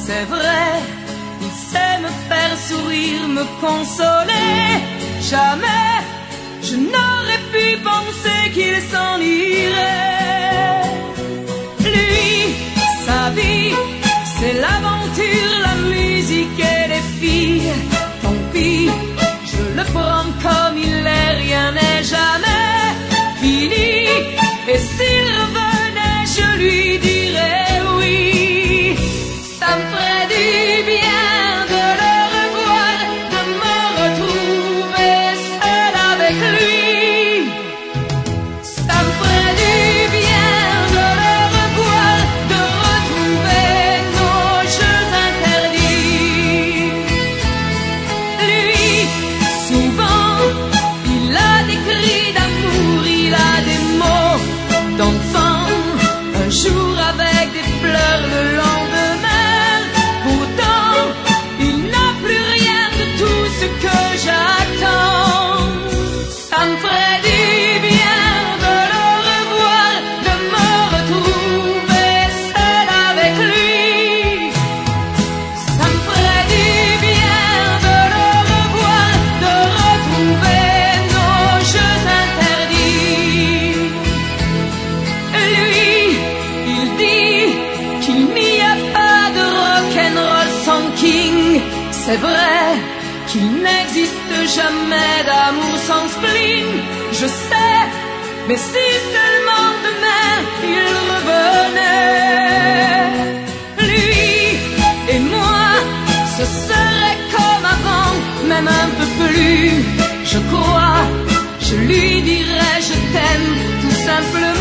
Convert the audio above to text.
c'est vrai, il sait me faire sourire, me consoler. Jamais je n'aurais pu penser qu'il s'en irait. Lui, sa vie, c'est l'aventure, la musique et les filles. Tant pis, je le prends comme il est, rien n'est jamais fini. Et s'il revenait, je lui dirais oui. Ça me ferait du bien de le revoir, de me retrouver seul avec lui. Ça me ferait du bien de le revoir, de retrouver nos jeux interdits. Lui, souvent, il a des cris d'amour, il a des mots d'enfant, un jour avec des fleurs, le lendemain. Pourtant, il n'a plus rien de tout ce que j'attends. Ça me ferait du bien de le revoir, de me retrouver seul avec lui. Ça me ferait du bien de le revoir, de retrouver nos jeux interdits. Lui, il dit qu'il n'y a pas de rock'n'roll sans King. C'est vrai qu'il n'existe jamais d'amour sans spleen. Je sais, mais si seulement demain il revenait. Lui et moi, ce serait comme avant, même un peu plus. Je crois, je lui dirais je t'aime tout simplement.